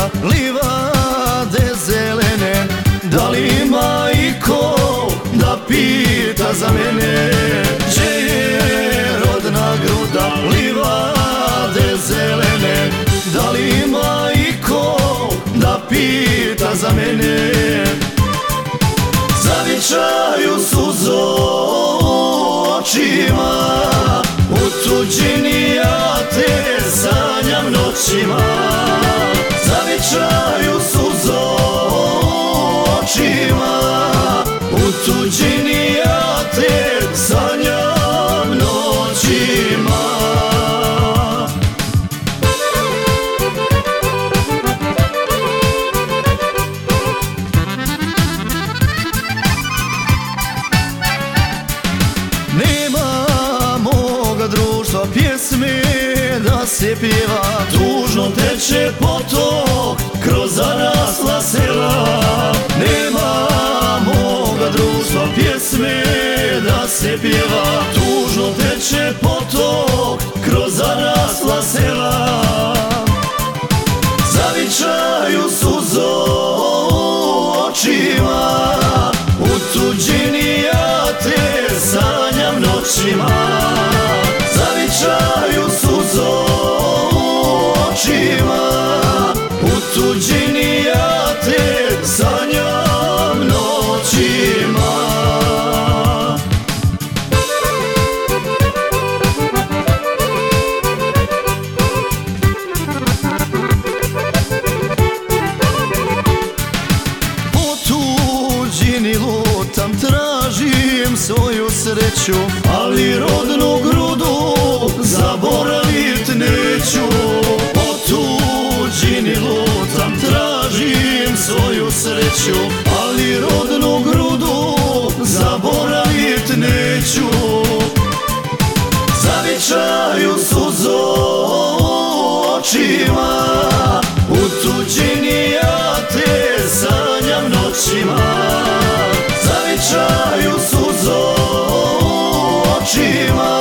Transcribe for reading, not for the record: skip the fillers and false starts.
gruda, livade zelene. Da li ima iko da pita za mene? Gdje je rodna gruda, livade zelene? Da li ima iko da pita za mene? Zavičaju suzo očima, u tuđini ja te sanjam noćima. Zavičaju suzo očima, u tuđini ja te sanjam noćima. Nema moga društva, pjesme da se pjeva, tužno teče potok kroz zarasla sela. Nema moga društva, pjesme da se pjeva, tužno teče potok kroz zarasla sela. Zavičaju suzo očima, u tuđini ja te sanjam noćima. Zavičaju suzo očima, u tuđini ja te sanjam noćima. Po tuđini lutam, tražim svoju sreću, ali rodnu grudu zaboravit neću. Po tuđini lutam, tražim svoju sreću, ali rodnu grudu zaboravit neću. Zavičaju suzo očima, u tuđini ja te sanjam noćima. Zavičaju suzo očima,